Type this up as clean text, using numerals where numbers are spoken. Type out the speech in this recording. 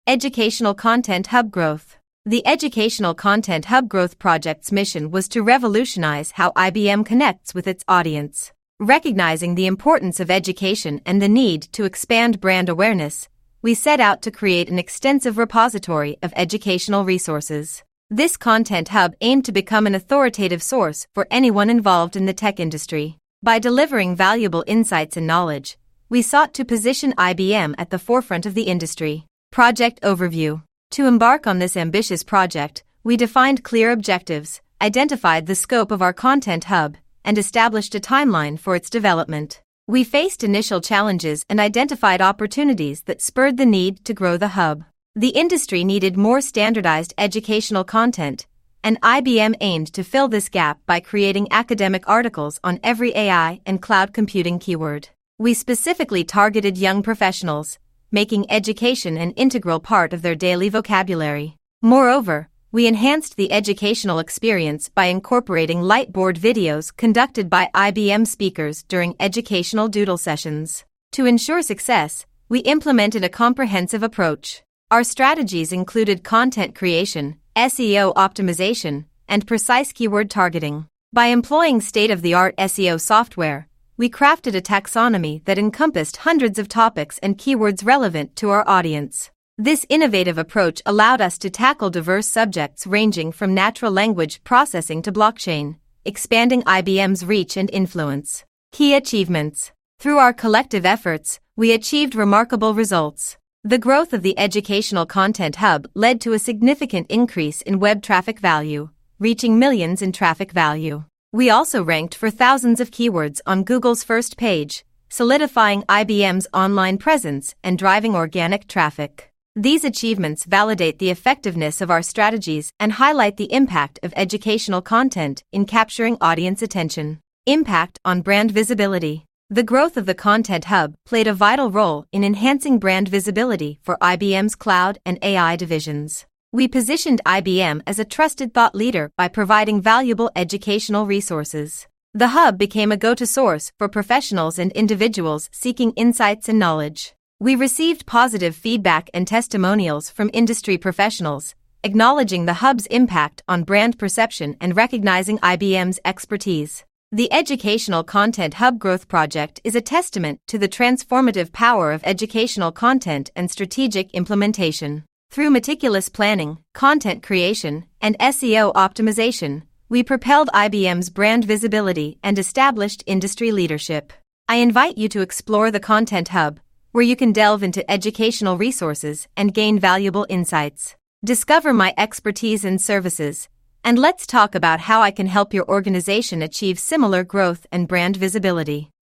Educational Content Hub Growth. The Educational Content Hub Growth Project's mission was to revolutionize how IBM connects with its audience. Recognizing the importance of education and the need to expand brand awareness, we set out to create an extensive repository of educational resources. This content hub aimed to become an authoritative source for anyone involved in the tech industry. By delivering valuable insights and knowledge, we sought to position IBM at the forefront of the industry. Project Overview. To embark on this ambitious project, we defined clear objectives, identified the scope of our content hub, and established a timeline for its development. We faced initial challenges and identified opportunities that spurred the need to grow the hub. The industry needed more standardized educational content, and IBM aimed to fill this gap by creating academic articles on every AI and cloud computing keyword. We specifically targeted young professionals, making education an integral part of their daily vocabulary. Moreover, we enhanced the educational experience by incorporating lightboard videos conducted by IBM speakers during educational doodle sessions. To ensure success, we implemented a comprehensive approach. Our strategies included content creation, SEO optimization, and precise keyword targeting. By employing state-of-the-art SEO software, we crafted a taxonomy that encompassed hundreds of topics and keywords relevant to our audience. This innovative approach allowed us to tackle diverse subjects ranging from natural language processing to blockchain, expanding IBM's reach and influence. Key achievements. Through our collective efforts, we achieved remarkable results. The growth of the Educational Content Hub led to a significant increase in web traffic value, reaching millions in traffic value. We also ranked for thousands of keywords on Google's first page, solidifying IBM's online presence and driving organic traffic. These achievements validate the effectiveness of our strategies and highlight the impact of educational content in capturing audience attention. Impact on brand visibility. The growth of the Content Hub played a vital role in enhancing brand visibility for IBM's cloud and AI divisions. We positioned IBM as a trusted thought leader by providing valuable educational resources. The hub became a go-to source for professionals and individuals seeking insights and knowledge. We received positive feedback and testimonials from industry professionals, acknowledging the hub's impact on brand perception and recognizing IBM's expertise. The Educational Content Hub Growth Project is a testament to the transformative power of educational content and strategic implementation. Through meticulous planning, content creation, and SEO optimization, we propelled IBM's brand visibility and established industry leadership. I invite you to explore the Content Hub, where you can delve into educational resources and gain valuable insights. Discover my expertise and services, and let's talk about how I can help your organization achieve similar growth and brand visibility.